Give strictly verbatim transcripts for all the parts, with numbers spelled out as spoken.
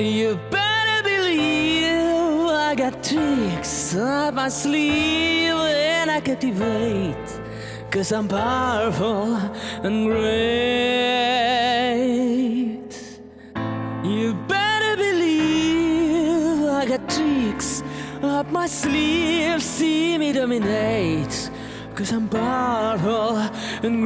You better believe I got tricks up my sleeve and I captivate, 'cause I'm powerful and great. You better believe I got tricks up my sleeve, see me dominate, 'cause I'm powerful and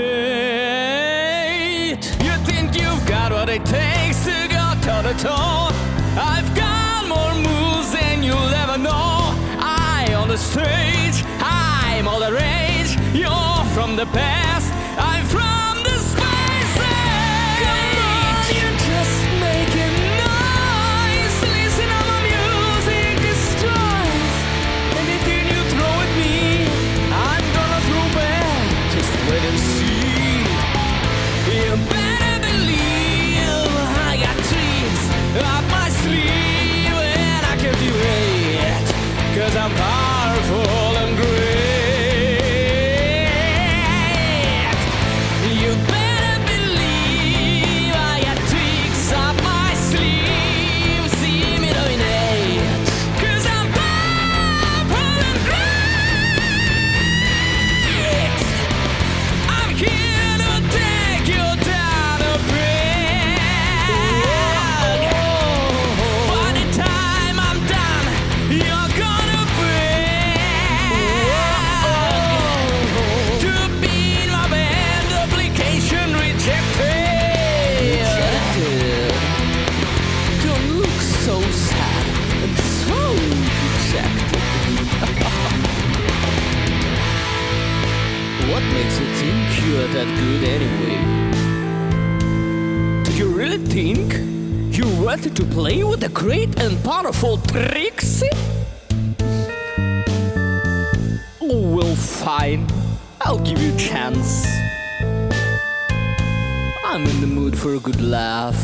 great. You think you've got what it takes to go toe to toe? I've got more moves than you'll ever know. I on the stage, I'm all the rage. You're from the past, I'm from the spaces. Come on, you're just making noise. Listen how my music destroys. Anything you throw at me, I'm gonna throw back. Just wait and see. You better believe I got tricks up my sleeve and I can do it, 'cause I'm powerful and great. You better believe I got tricks up my sleeve, see me dominate, 'cause I'm powerful and great. I'm here to take you down a peg. By the time I'm done, you're gonna beg to be in my band, application rejected. Rejected? Don't look so sad and so dejected. What makes you think you're that good anyway? Do you really think you're worthy to play with the great and powerful Trixie? Oh, well, fine. I'll give you a chance. I'm in the mood for a good laugh.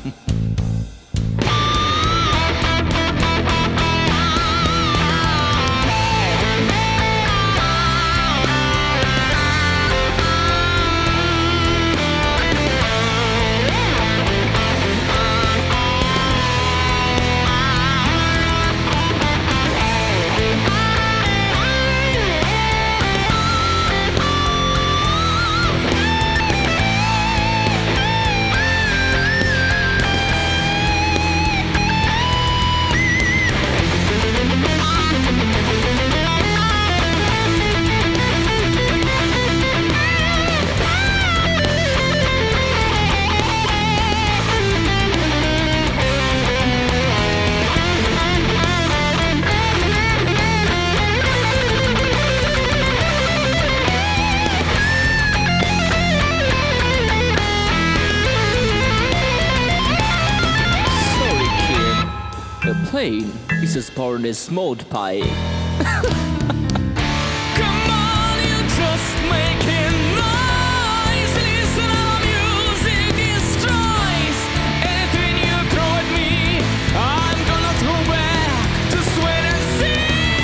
The plane is as powered as smoked pie. Come on, you're just making noise. Listen how music destroys. Anything you throw at me, I'm gonna throw back. Just wait and see.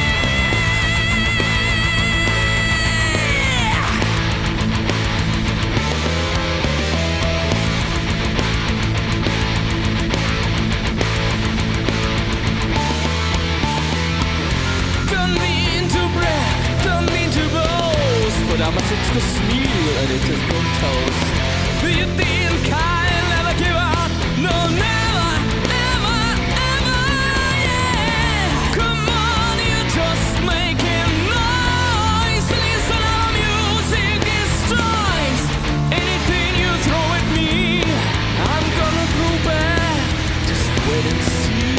I'm a six-to smil and it has gone toast. You think I'll ever give up? No, never, ever, ever, yeah. Come on, you're just making noise. Listen how music destroys. Anything you throw at me, I'm gonna throw back. Just wait and see.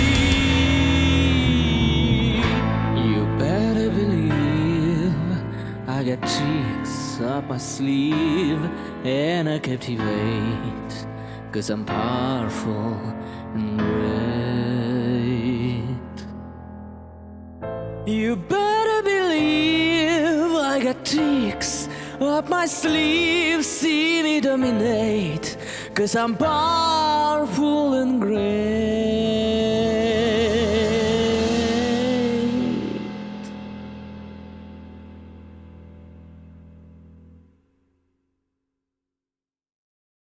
You better believe I got tricks up my sleeve and I captivate, 'cause I'm powerful and great. You better believe I got tricks up my sleeve, see me dominate, 'cause I'm powerful and great.